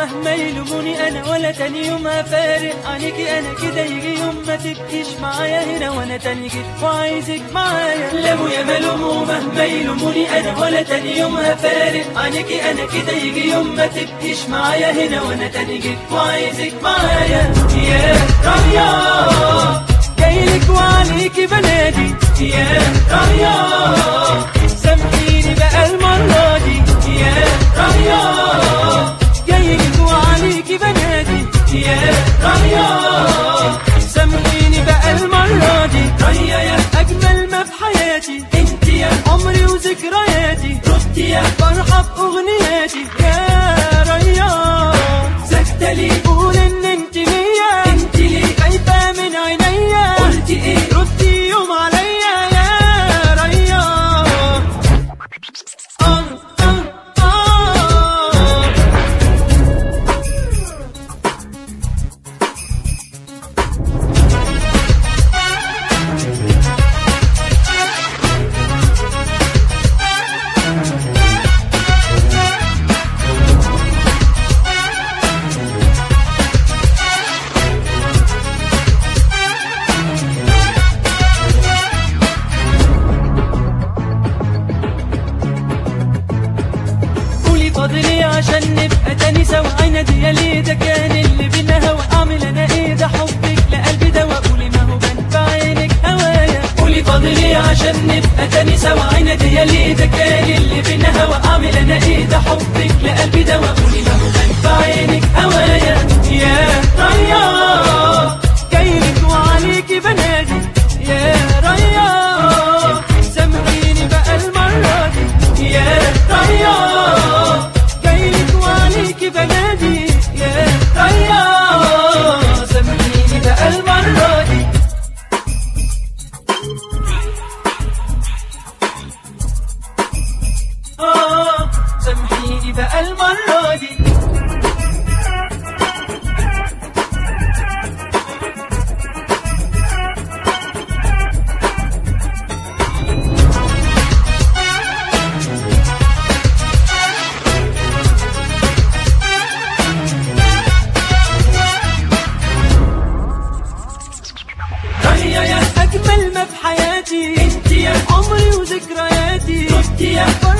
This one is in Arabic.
مهما يلوموني انا ولا تاني يوم هفارق عنيكي انا كده يجي يوم ما تبقيش معايا هنا وانا تاني جيت وعايزك معايا. لموا يا ملوموا مهما يلوموني انا ولا تاني يوم هفارق عنيكي انا كده يجي يوم ما تبقيش معايا هنا وانا تاني جيت وعايزك معايا. يا رايا جايلك وعليكي بنادي يا رايا سامحيني بقى المرة دي يا رايا جايلك وعليكي بنادي يا رايا سامحيني بقى المرة دي. رايا يا أجمل ما في حياتي انت يا عمري وذكرياتي ردي يا فرحة بأغنياتي يا رايا ساكتة ليه قول ان انت ليا انت ليه خايفة من عينيا قلتي ايه ردي يوم عليا يا رايا. فاضلي عشان نبقى تاني سوا عينادي يا ليه ده كان اللي بينا هوا اعمل انا ايه ده حبك لقلبي دوا قولي ما هو بان في عينك هوايا. قولي فاضلي عشان نبقى تاني سوا عينادي يا ليه ده كان اللي بينا هوا اعمل انا ايه ده حبك لقلبي دوا قولي ما هو بان في عينك هوايا. يا رايا جايلك وعليكي بنادي يا رايا سامحيني بقى المرة دي يا رايا بنادي يا رايا سامحيني بقى المرة دي. سامحيني بقى المرة دي. أجمل ما في حياتي انت يا عمري وذكرياتي ردي يا